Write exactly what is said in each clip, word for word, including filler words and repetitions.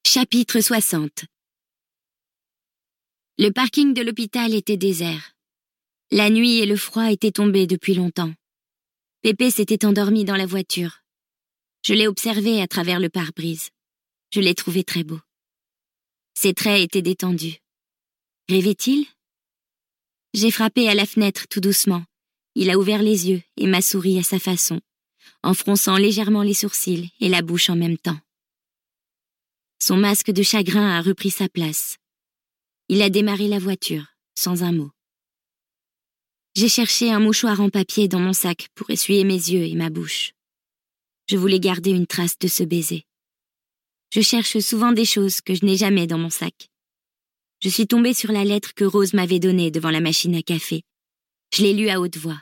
Chapitre soixante. Le parking de l'hôpital était désert. La nuit et le froid étaient tombés depuis longtemps. Pépé s'était endormi dans la voiture. Je l'ai observé à travers le pare-brise. Je l'ai trouvé très beau. Ses traits étaient détendus. Rêvait-il? J'ai frappé à la fenêtre tout doucement. Il a ouvert les yeux et m'a souri à sa façon, en fronçant légèrement les sourcils et la bouche en même temps. Son masque de chagrin a repris sa place. Il a démarré la voiture, sans un mot. J'ai cherché un mouchoir en papier dans mon sac pour essuyer mes yeux et ma bouche. Je voulais garder une trace de ce baiser. Je cherche souvent des choses que je n'ai jamais dans mon sac. Je suis tombée sur la lettre que Rose m'avait donnée devant la machine à café. Je l'ai lue à haute voix.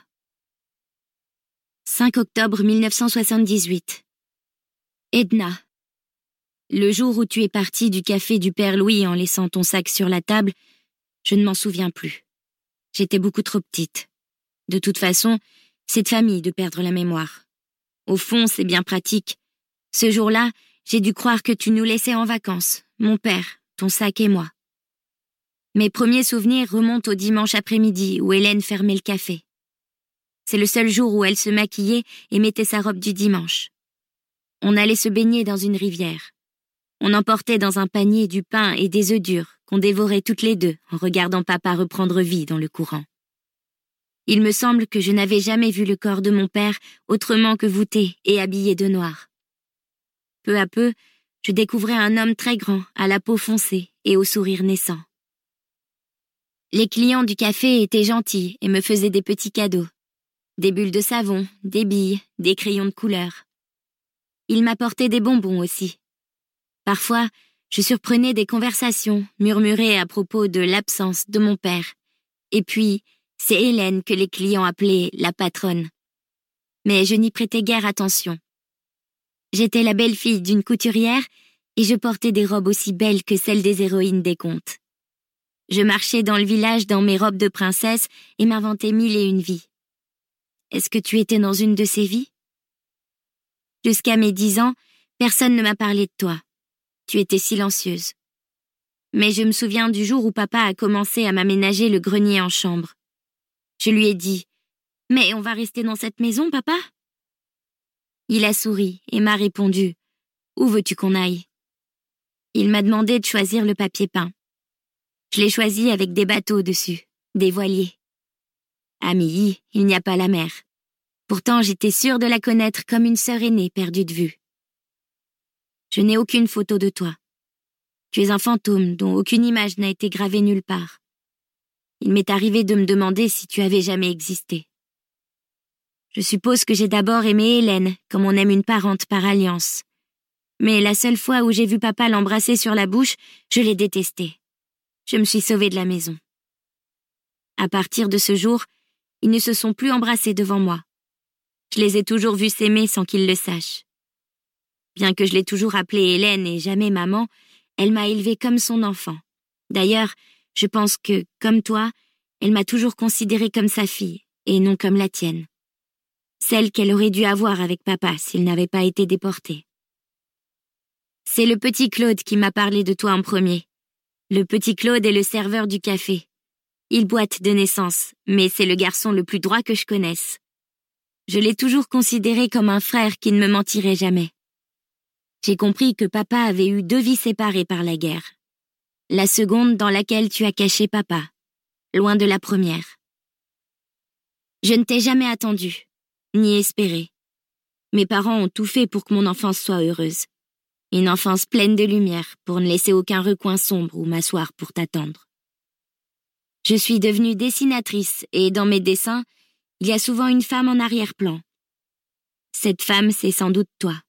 cinq octobre mille neuf cent soixante-dix-huit. Edna. Le jour où tu es partie du café du Père Louis en laissant ton sac sur la table, je ne m'en souviens plus. J'étais beaucoup trop petite. De toute façon, c'est de famille de perdre la mémoire. Au fond, c'est bien pratique. Ce jour-là, j'ai dû croire que tu nous laissais en vacances, mon père, ton sac et moi. Mes premiers souvenirs remontent au dimanche après-midi où Hélène fermait le café. C'est le seul jour où elle se maquillait et mettait sa robe du dimanche. On allait se baigner dans une rivière. On emportait dans un panier du pain et des œufs durs qu'on dévorait toutes les deux en regardant papa reprendre vie dans le courant. Il me semble que je n'avais jamais vu le corps de mon père autrement que voûté et habillé de noir. Peu à peu, je découvrais un homme très grand, à la peau foncée et au sourire naissant. Les clients du café étaient gentils et me faisaient des petits cadeaux. Des bulles de savon, des billes, des crayons de couleur. Ils m'apportaient des bonbons aussi. Parfois, je surprenais des conversations murmurées à propos de l'absence de mon père. Et puis, c'est Hélène que les clients appelaient la patronne. Mais je n'y prêtais guère attention. J'étais la belle-fille d'une couturière et je portais des robes aussi belles que celles des héroïnes des contes. Je marchais dans le village dans mes robes de princesse et m'inventais mille et une vies. Est-ce que tu étais dans une de ces vies? Jusqu'à mes dix ans, personne ne m'a parlé de toi. Tu étais silencieuse. Mais je me souviens du jour où papa a commencé à m'aménager le grenier en chambre. Je lui ai dit « Mais on va rester dans cette maison, papa ?» Il a souri et m'a répondu « Où veux-tu qu'on aille ?» Il m'a demandé de choisir le papier peint. Je l'ai choisi avec des bateaux dessus, des voiliers. À Milly, il n'y a pas la mer. Pourtant, j'étais sûre de la connaître comme une sœur aînée perdue de vue. Je n'ai aucune photo de toi. Tu es un fantôme dont aucune image n'a été gravée nulle part. Il m'est arrivé de me demander si tu avais jamais existé. Je suppose que j'ai d'abord aimé Hélène, comme on aime une parente par alliance. Mais la seule fois où j'ai vu papa l'embrasser sur la bouche, je l'ai détesté. Je me suis sauvée de la maison. À partir de ce jour, ils ne se sont plus embrassés devant moi. Je les ai toujours vus s'aimer sans qu'ils le sachent. Bien que je l'ai toujours appelée Hélène et jamais maman, elle m'a élevée comme son enfant. D'ailleurs, je pense que, comme toi, elle m'a toujours considérée comme sa fille, et non comme la tienne. Celle qu'elle aurait dû avoir avec papa s'il n'avait pas été déporté. C'est le petit Claude qui m'a parlé de toi en premier. Le petit Claude est le serveur du café. Il boite de naissance, mais c'est le garçon le plus droit que je connaisse. Je l'ai toujours considéré comme un frère qui ne me mentirait jamais. J'ai compris que papa avait eu deux vies séparées par la guerre. La seconde dans laquelle tu as caché papa, loin de la première. Je ne t'ai jamais attendu, ni espéré. Mes parents ont tout fait pour que mon enfance soit heureuse. Une enfance pleine de lumière pour ne laisser aucun recoin sombre où m'asseoir pour t'attendre. Je suis devenue dessinatrice et dans mes dessins, il y a souvent une femme en arrière-plan. Cette femme, c'est sans doute toi.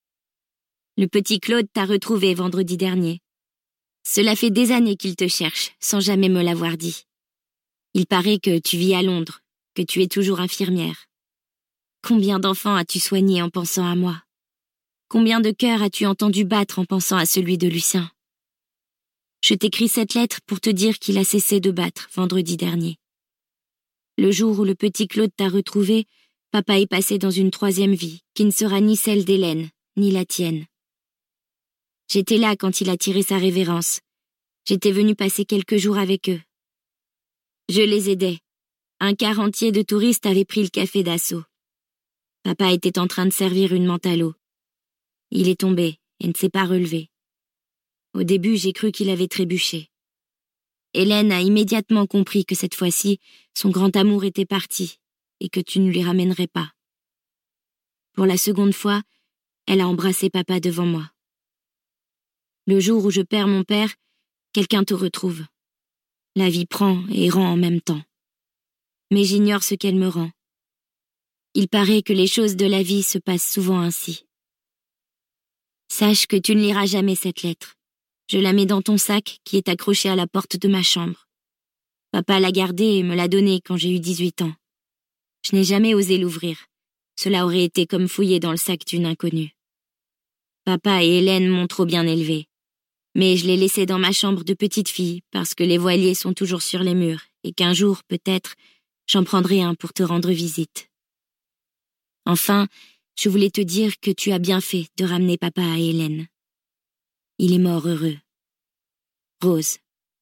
Le petit Claude t'a retrouvé vendredi dernier. Cela fait des années qu'il te cherche, sans jamais me l'avoir dit. Il paraît que tu vis à Londres, que tu es toujours infirmière. Combien d'enfants as-tu soigné en pensant à moi? Combien de cœurs as-tu entendu battre en pensant à celui de Lucien? Je t'écris cette lettre pour te dire qu'il a cessé de battre vendredi dernier. Le jour où le petit Claude t'a retrouvé, papa est passé dans une troisième vie, qui ne sera ni celle d'Hélène, ni la tienne. J'étais là quand il a tiré sa révérence. J'étais venue passer quelques jours avec eux. Je les aidais. Un quart entier de touristes avait pris le café d'assaut. Papa était en train de servir une menthe à l'eau. Il est tombé et ne s'est pas relevé. Au début, j'ai cru qu'il avait trébuché. Hélène a immédiatement compris que cette fois-ci, son grand amour était parti et que tu ne lui ramènerais pas. Pour la seconde fois, elle a embrassé papa devant moi. Le jour où je perds mon père, quelqu'un te retrouve. La vie prend et rend en même temps. Mais j'ignore ce qu'elle me rend. Il paraît que les choses de la vie se passent souvent ainsi. Sache que tu ne liras jamais cette lettre. Je la mets dans ton sac qui est accroché à la porte de ma chambre. Papa l'a gardée et me l'a donnée quand j'ai eu dix-huit ans. Je n'ai jamais osé l'ouvrir. Cela aurait été comme fouiller dans le sac d'une inconnue. Papa et Hélène m'ont trop bien élevée. Mais je l'ai laissée dans ma chambre de petite fille parce que les voiliers sont toujours sur les murs et qu'un jour, peut-être, j'en prendrai un pour te rendre visite. Enfin, je voulais te dire que tu as bien fait de ramener papa à Hélène. Il est mort heureux. Rose.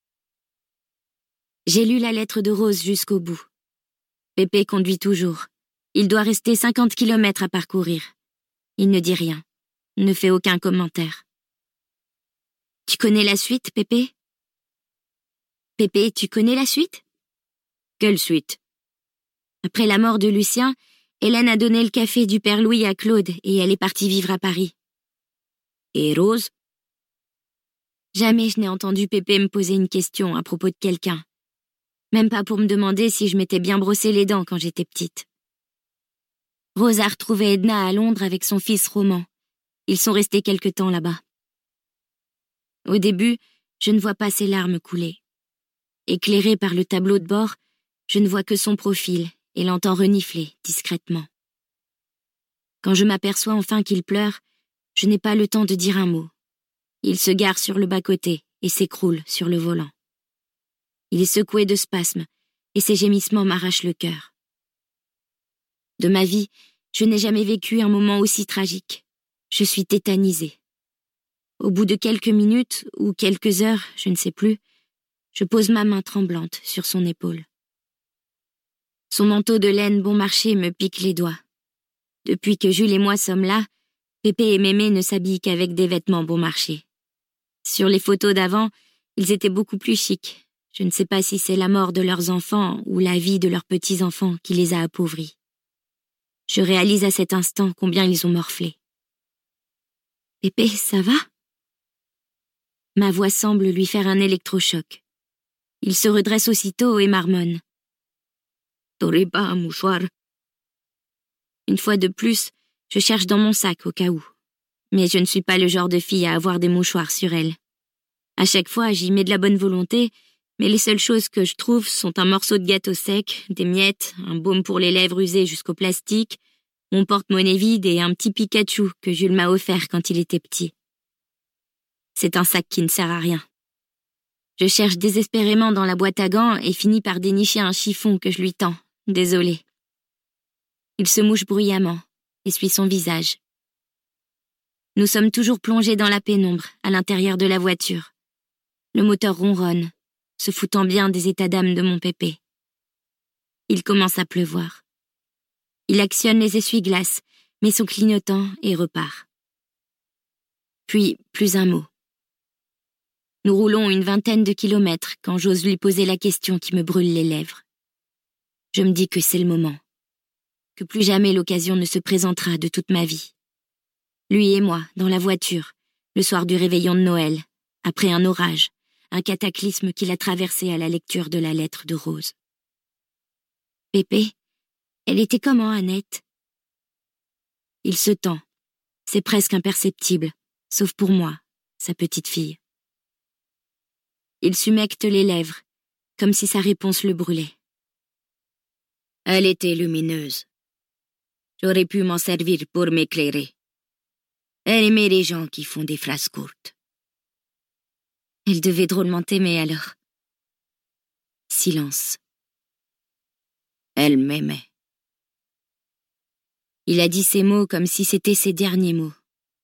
J'ai lu la lettre de Rose jusqu'au bout. Pépé conduit toujours. Il doit rester cinquante kilomètres à parcourir. Il ne dit rien, ne fait aucun commentaire. Tu connais la suite, Pépé? Pépé, tu connais la suite? Quelle suite? Après la mort de Lucien, Hélène a donné le café du Père Louis à Claude et elle est partie vivre à Paris. Et Rose? Jamais je n'ai entendu Pépé me poser une question à propos de quelqu'un. Même pas pour me demander si je m'étais bien brossé les dents quand j'étais petite. Rose a retrouvé Edna à Londres avec son fils Roman. Ils sont restés quelque temps là-bas. Au début, je ne vois pas ses larmes couler. Éclairée par le tableau de bord, je ne vois que son profil et l'entends renifler discrètement. Quand je m'aperçois enfin qu'il pleure, je n'ai pas le temps de dire un mot. Il se gare sur le bas-côté et s'écroule sur le volant. Il est secoué de spasmes et ses gémissements m'arrachent le cœur. De ma vie, je n'ai jamais vécu un moment aussi tragique. Je suis tétanisée. Au bout de quelques minutes ou quelques heures, je ne sais plus, je pose ma main tremblante sur son épaule. Son manteau de laine bon marché me pique les doigts. Depuis que Jules et moi sommes là, Pépé et Mémé ne s'habillent qu'avec des vêtements bon marché. Sur les photos d'avant, ils étaient beaucoup plus chics. Je ne sais pas si c'est la mort de leurs enfants ou la vie de leurs petits-enfants qui les a appauvris. Je réalise à cet instant combien ils ont morflé. « Pépé, ça va ?» Ma voix semble lui faire un électrochoc. Il se redresse aussitôt et marmonne. « T'aurais pas un mouchoir ?» Une fois de plus, je cherche dans mon sac au cas où. Mais je ne suis pas le genre de fille à avoir des mouchoirs sur elle. À chaque fois, j'y mets de la bonne volonté, mais les seules choses que je trouve sont un morceau de gâteau sec, des miettes, un baume pour les lèvres usé jusqu'au plastique, mon porte-monnaie vide et un petit Pikachu que Jules m'a offert quand il était petit. C'est un sac qui ne sert à rien. Je cherche désespérément dans la boîte à gants et finis par dénicher un chiffon que je lui tends. Désolée. Il se mouche bruyamment, essuie son visage. Nous sommes toujours plongés dans la pénombre, à l'intérieur de la voiture. Le moteur ronronne, se foutant bien des états d'âme de mon Pépé. Il commence à pleuvoir. Il actionne les essuie-glaces, met son clignotant et repart. Puis, plus un mot. Nous roulons une vingtaine de kilomètres quand j'ose lui poser la question qui me brûle les lèvres. Je me dis que c'est le moment, que plus jamais l'occasion ne se présentera de toute ma vie. Lui et moi, dans la voiture, le soir du réveillon de Noël, après un orage, un cataclysme qu'il a traversé à la lecture de la lettre de Rose. Pépé, elle était comment, Annette? Il se tend. C'est presque imperceptible, sauf pour moi, sa petite fille. Il s'humecte les lèvres, comme si sa réponse le brûlait. Elle était lumineuse. J'aurais pu m'en servir pour m'éclairer. Elle aimait les gens qui font des phrases courtes. Elle devait drôlement t'aimer alors. Silence. Elle m'aimait. Il a dit ces mots comme si c'était ses derniers mots.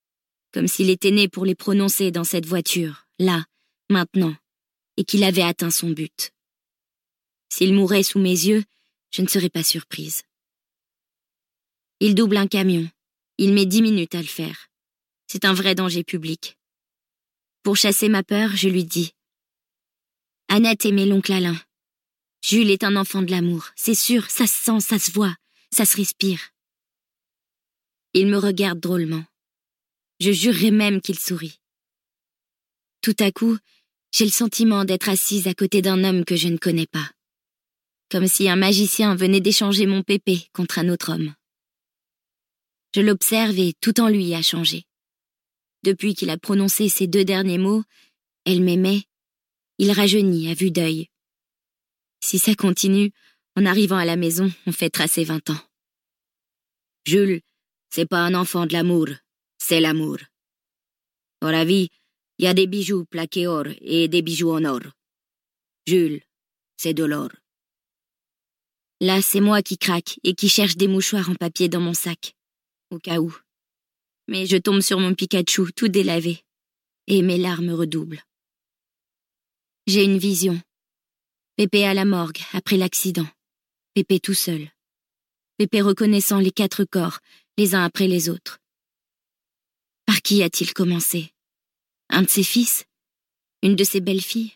comme s'il était né pour les prononcer dans cette voiture, là, maintenant, et qu'il avait atteint son but. S'il mourait sous mes yeux, je ne serais pas surprise. Il double un camion. Il met dix minutes à le faire. C'est un vrai danger public. Pour chasser ma peur, je lui dis « Annette aimait l'oncle Alain. Jules est un enfant de l'amour. C'est sûr, ça se sent, ça se voit, ça se respire. » Il me regarde drôlement. Je jurerais même qu'il sourit. Tout à coup, j'ai le sentiment d'être assise à côté d'un homme que je ne connais pas. Comme si un magicien venait d'échanger mon pépé contre un autre homme. Je l'observe et tout en lui a changé. Depuis qu'il a prononcé ces deux derniers mots, « Elle m'aimait », il rajeunit à vue d'œil. Si ça continue, en arrivant à la maison, on fêtera ses vingt ans. Jules, c'est pas un enfant de l'amour, c'est l'amour. Dans la vie, il y a des bijoux plaqués or et des bijoux en or. Jules, c'est de l'or. Là, c'est moi qui craque et qui cherche des mouchoirs en papier dans mon sac, au cas où. Mais je tombe sur mon Pikachu tout délavé, et mes larmes redoublent. J'ai une vision. Pépé à la morgue, après l'accident. Pépé tout seul. Pépé reconnaissant les quatre corps, les uns après les autres. Par qui a-t-il commencé? Un de ses fils? Une de ses belles-filles?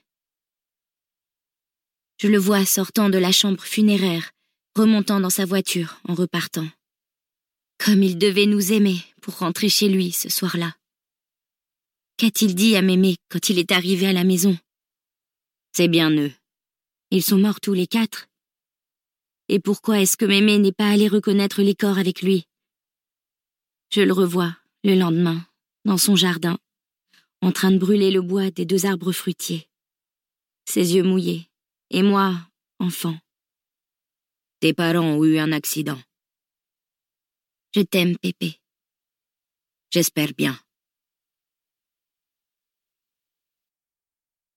Je le vois sortant de la chambre funéraire, remontant dans sa voiture en repartant. Comme il devait nous aimer pour rentrer chez lui ce soir-là. Qu'a-t-il dit à Mémé quand il est arrivé à la maison? C'est bien eux. Ils sont morts tous les quatre. Et pourquoi est-ce que Mémé n'est pas allée reconnaître les corps avec lui? Je le revois, le lendemain, dans son jardin, en train de brûler le bois des deux arbres fruitiers. Ses yeux mouillés, et moi, enfant. Tes parents ont eu un accident. Je t'aime, Pépé. J'espère bien.